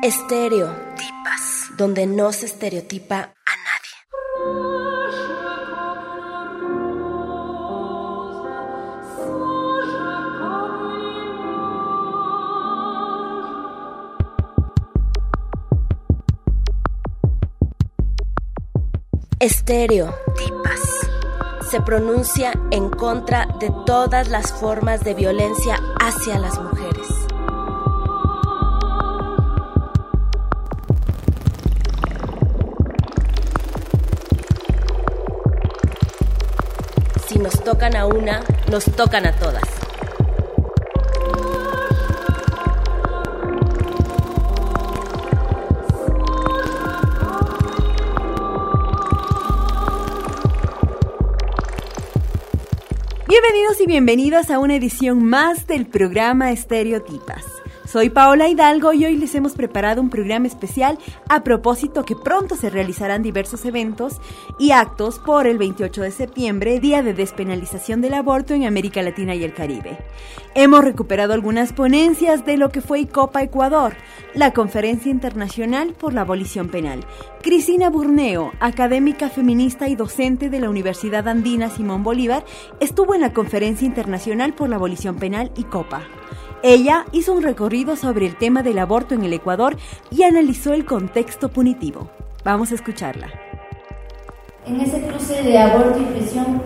Estereotipas, donde no se estereotipa a nadie. Estereotipas. Se pronuncia en contra de todas las formas de violencia hacia las mujeres. Si nos tocan a una, nos tocan a todas. Bienvenidos y bienvenidas a una edición más del programa Estereotipas. Soy Paola Hidalgo y hoy les hemos preparado un programa especial a propósito que pronto se realizarán diversos eventos y actos por el 28 de septiembre, Día de Despenalización del Aborto en América Latina y el Caribe. Hemos recuperado algunas ponencias de lo que fue ICOPA Ecuador, la Conferencia Internacional por la Abolición Penal. Cristina Burneo, académica feminista y docente de la Universidad Andina Simón Bolívar, estuvo en la Conferencia Internacional por la Abolición Penal ICOPA. Ella hizo un recorrido sobre el tema del aborto en el Ecuador y analizó el contexto punitivo. Vamos a escucharla. En ese cruce de aborto y prisión,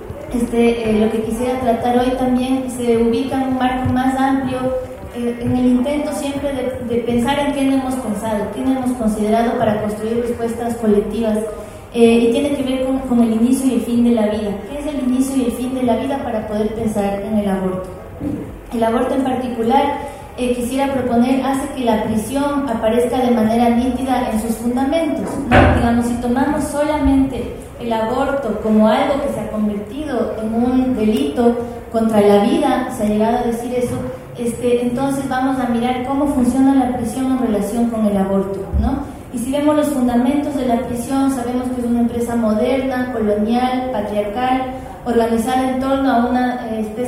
lo que quisiera tratar hoy también se ubica en un marco más amplio, en el intento siempre de pensar en qué no hemos pensado, qué no hemos considerado para construir respuestas colectivas, y tiene que ver con el inicio y el fin de la vida. ¿Qué es el inicio y el fin de la vida para poder pensar en el aborto? El aborto en particular, quisiera proponer, hace que la prisión aparezca de manera nítida en sus fundamentos, ¿no? Digamos, si tomamos solamente el aborto como algo que se ha convertido en un delito contra la vida, se ha llegado a decir eso, entonces vamos a mirar cómo funciona la prisión en relación con el aborto, ¿no? Y si vemos los fundamentos de la prisión, sabemos que es una empresa moderna, colonial, patriarcal, organizada en torno a una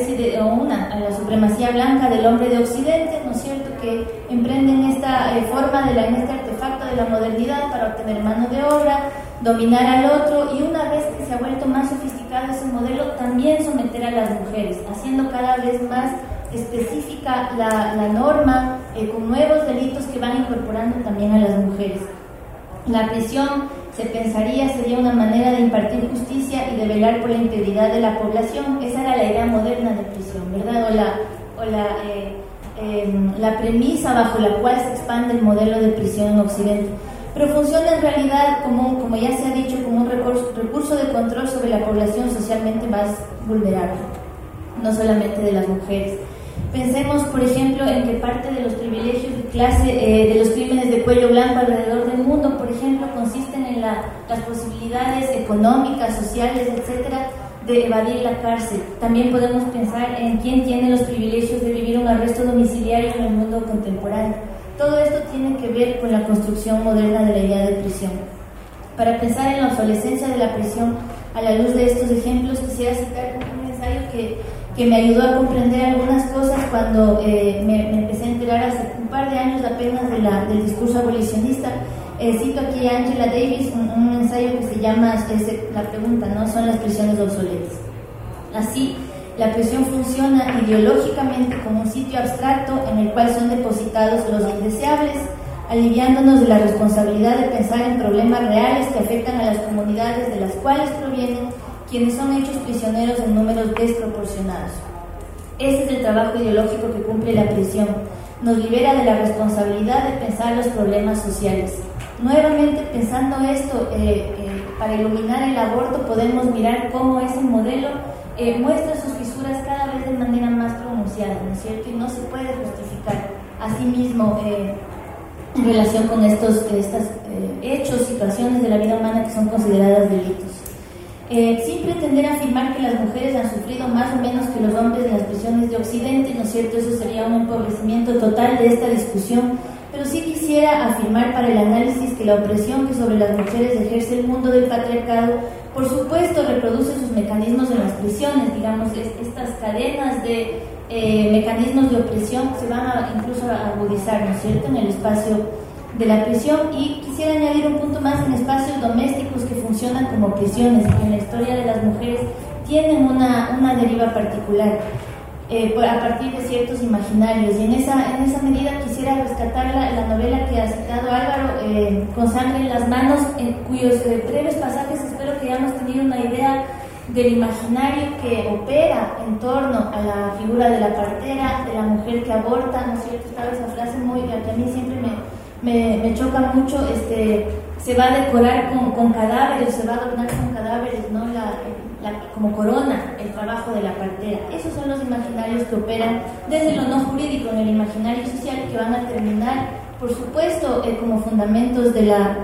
a la supremacía blanca del hombre de Occidente, ¿no es cierto?, que emprenden esta forma en este artefacto de la modernidad para obtener mano de obra, dominar al otro, y una vez que se ha vuelto más sofisticado ese modelo, también someter a las mujeres, haciendo cada vez más específica la norma, con nuevos delitos que van incorporando también a las mujeres. La prisión, se pensaría, sería una manera de impartir justicia y de velar por la integridad de la población. Esa era la idea moderna de prisión, ¿verdad? La premisa bajo la cual se expande el modelo de prisión en Occidente. Pero funciona en realidad, como ya se ha dicho, como un recurso de control sobre la población socialmente más vulnerable, no solamente de las mujeres. Pensemos, por ejemplo, en que parte de los privilegios de clase, de los crímenes de cuello blanco alrededor del mundo, por ejemplo, consisten en las posibilidades económicas, sociales, etcétera, de evadir la cárcel. También podemos pensar en quién tiene los privilegios de vivir un arresto domiciliario en el mundo contemporáneo. Todo esto tiene que ver con la construcción moderna de la idea de prisión. Para pensar en la obsolescencia de la prisión, a la luz de estos ejemplos, quisiera citar un ensayo que me ayudó a comprender algunas cosas cuando me empecé a enterar hace un par de años apenas del discurso abolicionista. Cito aquí a Angela Davis, un ensayo que se llama, la pregunta, ¿no?, ¿son las prisiones obsoletas? Así, la prisión funciona ideológicamente como un sitio abstracto en el cual son depositados los indeseables, aliviándonos de la responsabilidad de pensar en problemas reales que afectan a las comunidades de las cuales provienen quienes son hechos prisioneros en números desproporcionados. Ese es el trabajo ideológico que cumple la prisión. Nos libera de la responsabilidad de pensar los problemas sociales. Nuevamente, pensando esto, para iluminar el aborto, podemos mirar cómo ese modelo muestra sus fisuras cada vez de manera más pronunciada, ¿no es cierto? Y no se puede justificar a sí mismo en relación con estos hechos, situaciones de la vida humana que son consideradas delitos. Sin pretender afirmar que las mujeres han sufrido más o menos que los hombres en las prisiones de Occidente, ¿no es cierto? Eso sería un empobrecimiento total de esta discusión, pero sí quisiera afirmar para el análisis que la opresión que sobre las mujeres ejerce el mundo del patriarcado, por supuesto, reproduce sus mecanismos en las prisiones. Digamos, estas cadenas de mecanismos de opresión se van incluso a agudizar, ¿no es cierto?, en el espacio de la prisión. Y quisiera añadir un punto más: en espacios domésticos que funcionan como prisiones, que en la historia de las mujeres tienen una deriva particular a partir de ciertos imaginarios. Y en esa medida quisiera rescatar la novela que ha citado Álvaro, Con sangre en las manos, en cuyos breves pasajes espero que hayamos tenido una idea del imaginario que opera en torno a la figura de la partera, de la mujer que aborta, ¿no es cierto? Estaba esa frase que a mí siempre me choca mucho, se va a decorar con cadáveres, se va a adornar con cadáveres, ¿no? Como corona el trabajo de la partera. Esos son los imaginarios que operan desde lo no jurídico en el imaginario social, que van a terminar, por supuesto, como fundamentos de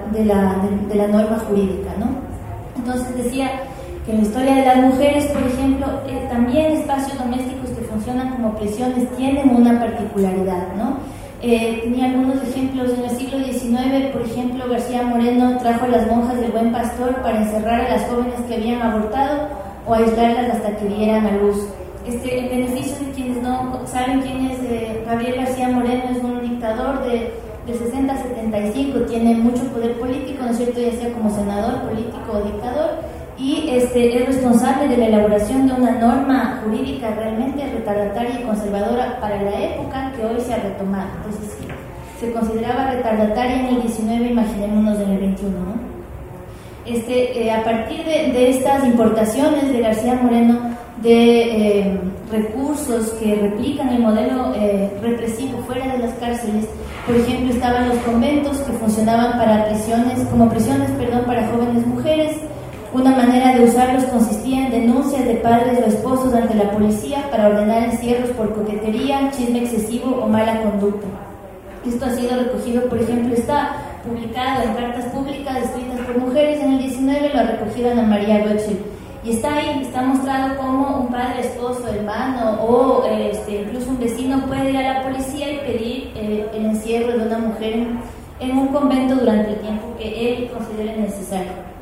la norma jurídica, ¿no? Entonces decía que en la historia de las mujeres, por ejemplo, también espacios domésticos que funcionan como prisiones tienen una particularidad, ¿no? Tenía algunos ejemplos. En el siglo XIX, por ejemplo, García Moreno trajo a las monjas del Buen Pastor para encerrar a las jóvenes que habían abortado o aislarlas hasta que dieran a luz. En beneficio de quienes no saben quién es Gabriel García Moreno, es un dictador de 60 a 75, tiene mucho poder político, ¿no es cierto?, ya sea como senador, político o dictador, y es responsable de la elaboración de una norma jurídica realmente retardataria y conservadora para la época, que hoy se ha retomado. Entonces, se consideraba retardataria en el 19, imaginémonos en el 21, ¿no? A partir de estas importaciones de García Moreno de recursos que replican el modelo represivo fuera de las cárceles, por ejemplo, estaban los conventos, que funcionaban como prisiones para jóvenes mujeres. Una manera de usarlos consistía en denuncias de padres o esposos ante la policía para ordenar encierros por coquetería, chisme excesivo o mala conducta. Esto ha sido recogido, por ejemplo, está publicado en cartas públicas escritas por mujeres en el 19, lo ha recogido Ana María Rothschild. Y está ahí, está mostrado cómo un padre, esposo, hermano o incluso un vecino puede ir a la policía y pedir el encierro de una mujer en un convento durante el tiempo que él considere necesario.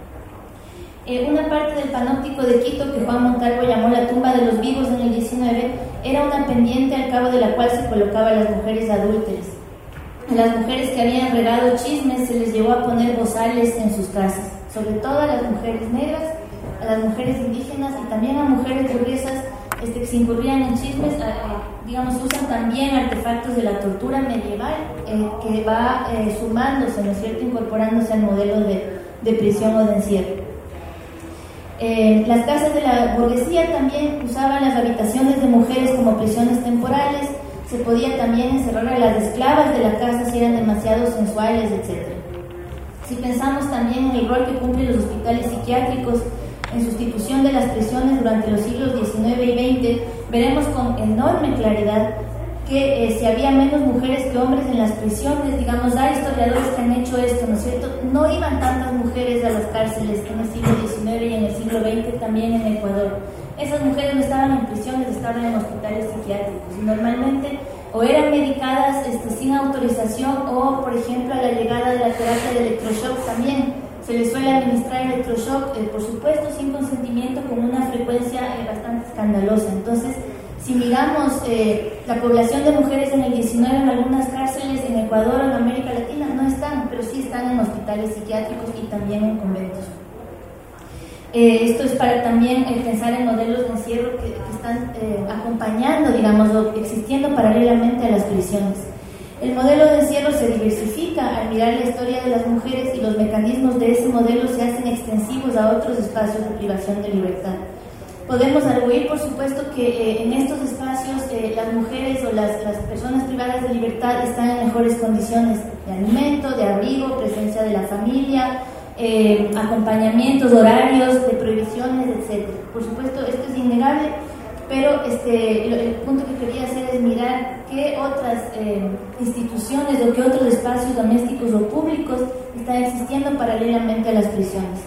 Una parte del panóptico de Quito, que Juan Montalvo llamó la tumba de los vivos en el 19, era una pendiente al cabo de la cual se colocaba a las mujeres adúlteras. A las mujeres que habían regado chismes se les llevó a poner bozales en sus casas, sobre todo a las mujeres negras, a las mujeres indígenas y también a mujeres burguesas que se incurrían en chismes. Usan también artefactos de la tortura medieval que va sumándose, ¿no es cierto?, incorporándose al modelo de prisión o de encierro. Las casas de la burguesía también usaban las habitaciones de mujeres como prisiones temporales. Se podía también encerrar a las esclavas de la casa si eran demasiado sensuales, etc. Si pensamos también en el rol que cumplen los hospitales psiquiátricos en sustitución de las prisiones durante los siglos XIX y XX, veremos con enorme claridad que si había menos mujeres que hombres en las prisiones. Hay historiadores que han hecho esto, ¿no es cierto? No iban tantas mujeres a las cárceles en el siglo XIX y en el siglo XX también en Ecuador. Esas mujeres no estaban en prisiones, estaban en hospitales psiquiátricos. Y normalmente o eran medicadas sin autorización o, por ejemplo, a la llegada de la terapia de electroshock también se les suele administrar electroshock, por supuesto sin consentimiento, con una frecuencia bastante escandalosa. Entonces, si miramos la población de mujeres en el 19 en algunas cárceles en Ecuador o en América Latina, no están, pero sí están en hospitales psiquiátricos y también en conventos. Esto es para también pensar en modelos de encierro que están acompañando, o existiendo paralelamente a las prisiones. El modelo de encierro se diversifica al mirar la historia de las mujeres y los mecanismos de ese modelo se hacen extensivos a otros espacios de privación de libertad. Podemos arguir, por supuesto, que en estos espacios las mujeres o las personas privadas de libertad están en mejores condiciones de alimento, de abrigo, presencia de la familia, acompañamientos, horarios, de prohibiciones, etc. Por supuesto, esto es innegable, pero el punto que quería hacer es mirar qué otras instituciones o qué otros espacios domésticos o públicos están existiendo paralelamente a las prisiones.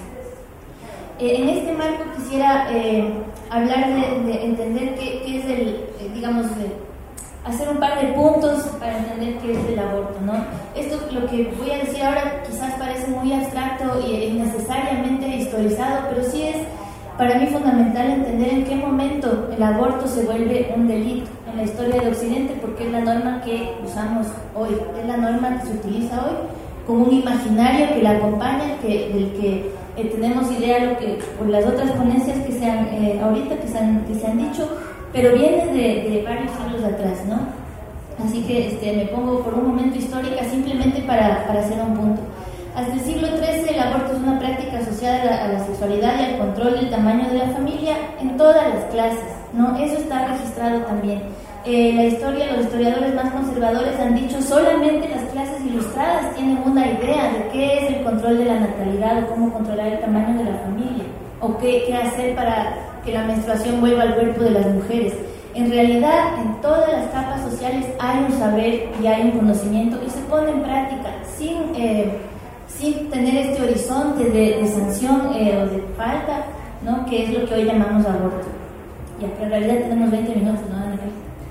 En este marco quisiera hablar de entender qué es hacer un par de puntos para entender qué es el aborto, ¿no? Esto, lo que voy a decir ahora, quizás parece muy abstracto y innecesariamente historizado, pero sí es para mí fundamental entender en qué momento el aborto se vuelve un delito en la historia de Occidente, porque es la norma que usamos hoy, es la norma que se utiliza hoy con un imaginario que la acompaña, del que tenemos idea lo que por las otras ponencias que se han ahorita que se han dicho, pero viene de varios siglos atrás, ¿no? Así que me pongo por un momento histórica simplemente para hacer un punto. Hasta el siglo XIII el aborto es una práctica asociada a la sexualidad y al control del tamaño de la familia en todas las clases, ¿no? Eso está registrado también. La historia, los historiadores más conservadores han dicho solamente las clases ilustradas tienen una idea de qué es el control de la natalidad o cómo controlar el tamaño de la familia o qué hacer para que la menstruación vuelva al cuerpo de las mujeres. En realidad, en todas las capas sociales hay un saber y hay un conocimiento y se pone en práctica sin tener este horizonte de sanción o de falta, ¿no? Que es lo que hoy llamamos aborto. Ya que en realidad tenemos 20 minutos, ¿no, Ana?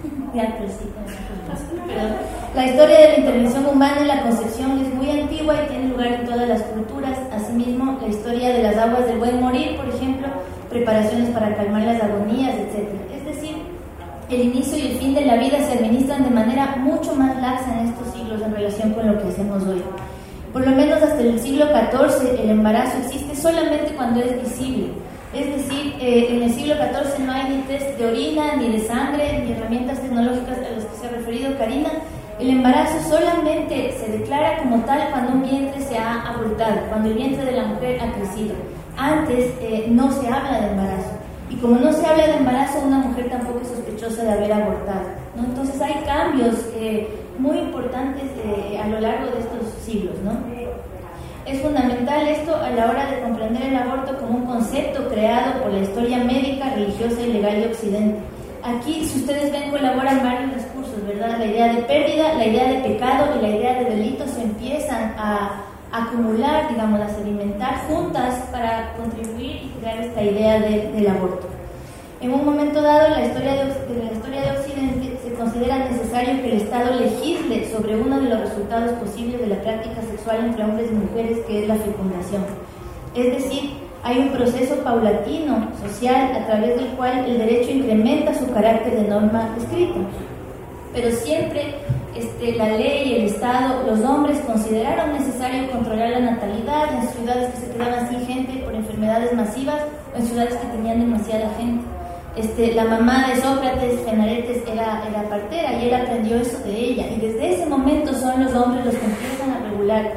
Pero la historia de la intervención humana en la concepción es muy antigua y tiene lugar en todas las culturas. Asimismo, la historia de las aguas del buen morir, por ejemplo, preparaciones para calmar las agonías, etc. Es decir, el inicio y el fin de la vida se administran de manera mucho más laxa en estos siglos en relación con lo que hacemos hoy. Por lo menos hasta el siglo XIV el embarazo existe solamente cuando es visible. Es decir, en el siglo XIV no hay ni test de orina, ni de sangre, ni herramientas tecnológicas a las que se ha referido Karina. El embarazo solamente se declara como tal cuando un vientre se ha abultado, cuando el vientre de la mujer ha crecido. Antes no se habla de embarazo. Y como no se habla de embarazo, una mujer tampoco es sospechosa de haber abortado, ¿no? Entonces hay cambios muy importantes a lo largo de estos siglos, ¿no? Es fundamental esto a la hora de comprender el aborto como un concepto creado por la historia médica, religiosa y legal de Occidente. Aquí, si ustedes ven, colaboran varios discursos, ¿verdad? La idea de pérdida, la idea de pecado y la idea de delito se empiezan a acumular, digamos, a sedimentar juntas para contribuir y crear esta idea del aborto. En un momento dado, en la historia de Occidente se considera necesario que el Estado legisle sobre uno de los resultados posibles de la práctica sexual entre hombres y mujeres, que es la fecundación. Es decir, hay un proceso paulatino, social, a través del cual el derecho incrementa su carácter de norma escrita. Pero siempre la ley y el Estado, los hombres consideraron necesario controlar la natalidad en ciudades que se quedaban sin gente por enfermedades masivas o en ciudades que tenían demasiada gente. La mamá de Sócrates, Fenaretes, era partera y él aprendió eso de ella. Y desde ese momento son los hombres los que empiezan a regular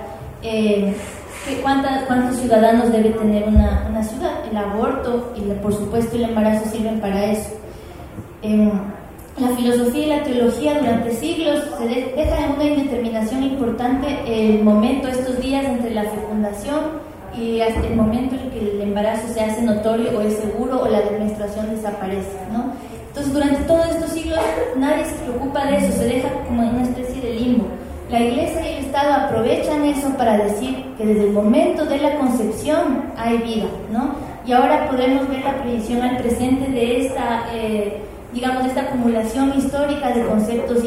cuántos ciudadanos debe tener una ciudad. El aborto y, por supuesto, el embarazo sirven para eso. La filosofía y la teología durante siglos se dejan en una indeterminación importante el momento, estos días entre la fecundación y hasta el momento en que el embarazo se hace notorio o es seguro o la menstruación desaparece, ¿no? Entonces, durante todos estos siglos nadie se preocupa de eso, se deja como en una especie de limbo. La Iglesia y el Estado aprovechan eso para decir que desde el momento de la concepción hay vida, ¿no? Y ahora podemos ver la proyección al presente de esta digamos, esta acumulación histórica de conceptos y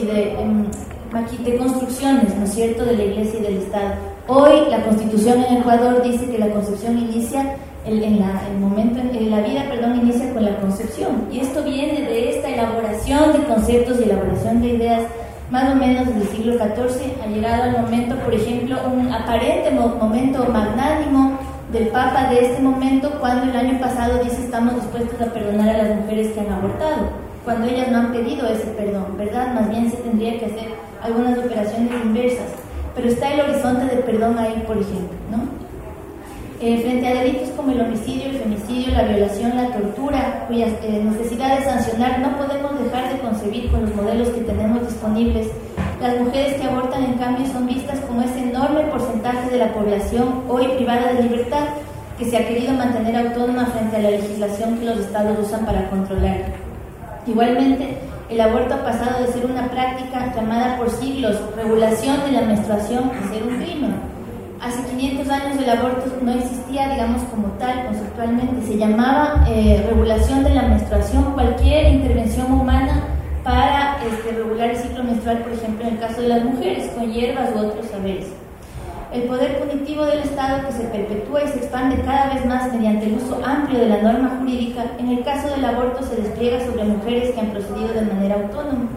de construcciones, ¿no es cierto?, de la Iglesia y del Estado. Hoy la Constitución en Ecuador dice que la concepción inicia, el momento en la vida, inicia con la concepción. Y esto viene de esta elaboración de conceptos y elaboración de ideas más o menos desde el siglo XIV. Ha llegado al momento, por ejemplo, un aparente momento magnánimo del Papa de este momento, cuando el año pasado dice: estamos dispuestos a perdonar a las mujeres que han abortado, cuando ellas no han pedido ese perdón, ¿verdad? Más bien se tendría que hacer algunas operaciones inversas, pero está el horizonte de perdón ahí, por ejemplo, ¿no? Frente a delitos como el homicidio, el femicidio, la violación, la tortura, cuyas necesidad de sancionar no podemos dejar de concebir con los modelos que tenemos disponibles, las mujeres que abortan, en cambio, son vistas como ese enorme porcentaje de la población hoy privada de libertad, que se ha querido mantener autónoma frente a la legislación que los estados usan para controlar. Igualmente, el aborto ha pasado de ser una práctica llamada por siglos regulación de la menstruación a ser un crimen. Hace 500 años el aborto no existía, digamos, como tal, conceptualmente. Se llamaba regulación de la menstruación cualquier intervención humana para regular el ciclo menstrual, por ejemplo, en el caso de las mujeres, con hierbas u otros saberes. El poder punitivo del Estado, que se perpetúa y se expande cada vez más mediante el uso amplio de la norma jurídica, en el caso del aborto se despliega sobre mujeres que han procedido de manera autónoma.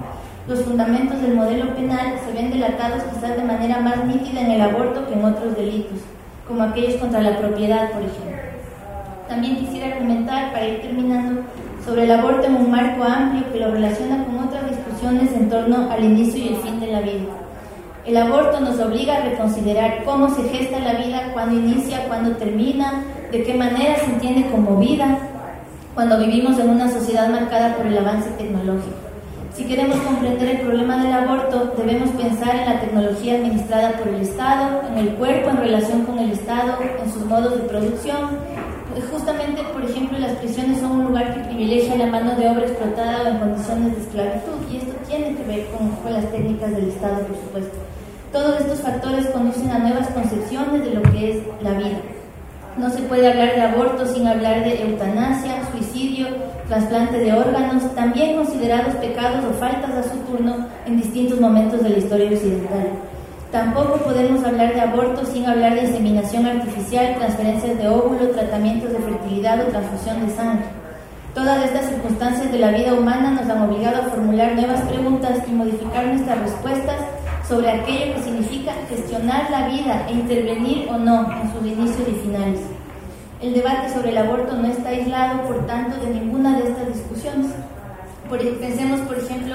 Los fundamentos del modelo penal se ven delatados quizás de manera más nítida en el aborto que en otros delitos, como aquellos contra la propiedad, por ejemplo. También quisiera comentar, para ir terminando, sobre el aborto en un marco amplio que lo relaciona con otras discusiones en torno al inicio y el fin de la vida. El aborto nos obliga a reconsiderar cómo se gesta la vida, cuándo inicia, cuándo termina, de qué manera se entiende como vida, cuando vivimos en una sociedad marcada por el avance tecnológico. Si queremos comprender el problema del aborto, debemos pensar en la tecnología administrada por el Estado, en el cuerpo en relación con el Estado, en sus modos de producción. Justamente, por ejemplo, las prisiones son un lugar que privilegia la mano de obra explotada o en condiciones de esclavitud, y esto tiene que ver con las técnicas del Estado, por supuesto. Todos estos factores conducen a nuevas concepciones de lo que es la vida. No se puede hablar de aborto sin hablar de eutanasia, suicidio, trasplante de órganos, también considerados pecados o faltas a su turno en distintos momentos de la historia occidental. Tampoco podemos hablar de aborto sin hablar de inseminación artificial, transferencias de óvulo, tratamientos de fertilidad o transfusión de sangre. Todas estas circunstancias de la vida humana nos han obligado a formular nuevas preguntas y modificar nuestras respuestas sobre aquello que significa gestionar la vida e intervenir o no en sus inicios y finales. El debate sobre el aborto no está aislado, por tanto, de ninguna de estas discusiones. Pensemos, por ejemplo,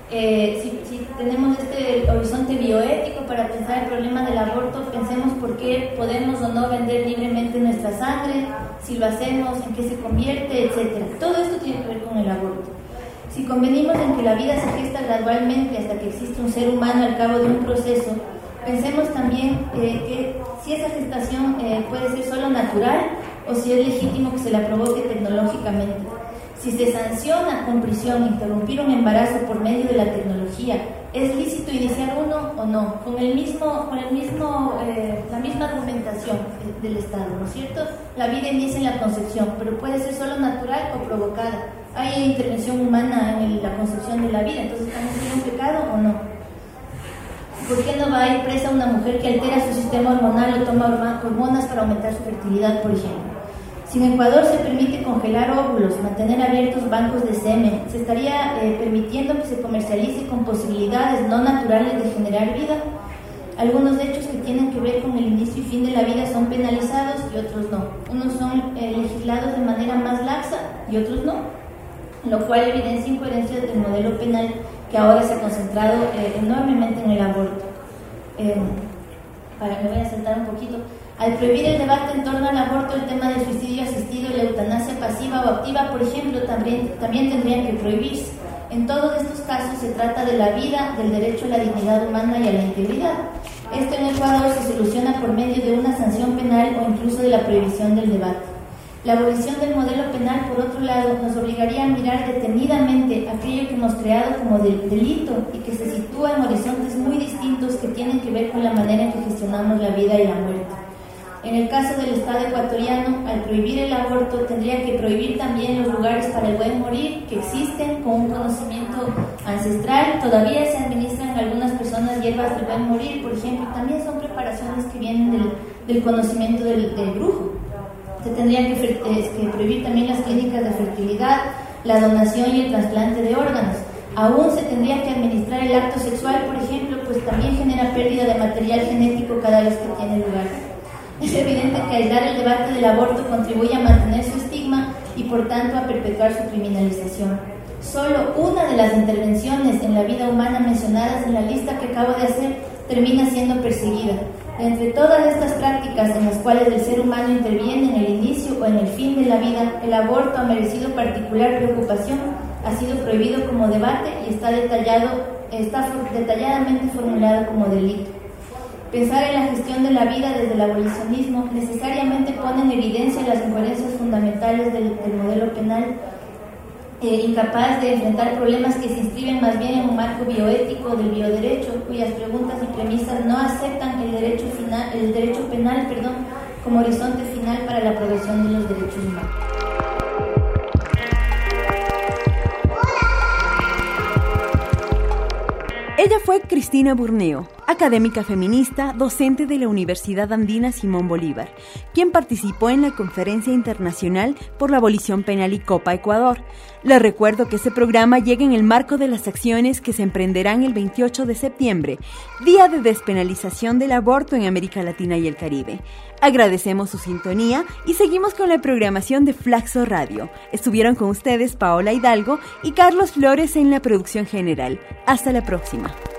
si tenemos este horizonte bioético para pensar el problema del aborto, pensemos por qué podemos o no vender libremente nuestra sangre, si lo hacemos, en qué se convierte, etc. Todo esto tiene que ver con el aborto. Si convenimos en que la vida se gesta gradualmente hasta que existe un ser humano al cabo de un proceso, pensemos también que si esa gestación puede ser solo natural o si es legítimo que se la provoque tecnológicamente. Si se sanciona con prisión interrumpir un embarazo por medio de la tecnología, ¿es lícito iniciar uno o no? Con la misma argumentación del Estado, ¿no es cierto? La vida inicia en la concepción, pero puede ser solo natural o provocada. Hay intervención humana en la concepción de la vida, entonces ¿estamos en un pecado o no? ¿Por qué no va a ir presa una mujer que altera su sistema hormonal o toma hormonas para aumentar su fertilidad, por ejemplo? Si en Ecuador se permite congelar óvulos, mantener abiertos bancos de semen, se estaría permitiendo que se comercialice con posibilidades no naturales de generar vida. Algunos hechos que tienen que ver con el inicio y fin de la vida son penalizados y otros no. Unos son legislados de manera más laxa y otros no, lo cual evidencia incoherencias del modelo penal que ahora se ha concentrado enormemente en el aborto. Me voy a saltar un poquito. Al prohibir el debate en torno al aborto, el tema del suicidio asistido y la eutanasia pasiva o activa, por ejemplo, también tendrían que prohibirse. En todos estos casos se trata de la vida, del derecho a la dignidad humana y a la integridad. Esto en Ecuador se soluciona por medio de una sanción penal o incluso de la prohibición del debate. La abolición del modelo penal, por otro lado, nos obligaría a mirar detenidamente aquello que hemos creado como delito y que se sitúa en horizontes muy distintos que tienen que ver con la manera en que gestionamos la vida y la muerte. En el caso del Estado ecuatoriano, al prohibir el aborto, tendría que prohibir también los lugares para el buen morir que existen con un conocimiento ancestral. Todavía se administran en algunas personas hierbas del buen morir, por ejemplo, también son preparaciones que vienen del conocimiento del brujo. Se tendrían que prohibir también las clínicas de fertilidad, la donación y el trasplante de órganos. Aún se tendría que administrar el acto sexual, por ejemplo, pues también genera pérdida de material genético cada vez que tiene lugar. Es evidente que aislar el debate del aborto contribuye a mantener su estigma y por tanto a perpetuar su criminalización. Solo una de las intervenciones en la vida humana mencionadas en la lista que acabo de hacer termina siendo perseguida. Entre todas estas prácticas en las cuales el ser humano interviene en el inicio o en el fin de la vida, el aborto ha merecido particular preocupación, ha sido prohibido como debate y está detalladamente formulado como delito. Pensar en la gestión de la vida desde el abolicionismo necesariamente pone en evidencia las incoherencias fundamentales del modelo penal, incapaz de enfrentar problemas que se inscriben más bien en un marco bioético del bioderecho, cuyas preguntas y premisas no aceptan el derecho penal como horizonte final para la progresión de los derechos humanos. Ella fue Cristina Burneo, académica feminista, docente de la Universidad Andina Simón Bolívar, quien participó en la Conferencia Internacional por la Abolición Penal y Copa Ecuador. Les recuerdo que este programa llega en el marco de las acciones que se emprenderán el 28 de septiembre, Día de Despenalización del Aborto en América Latina y el Caribe. Agradecemos su sintonía y seguimos con la programación de Flaxo Radio. Estuvieron con ustedes Paola Hidalgo y Carlos Flores en la producción general. Hasta la próxima.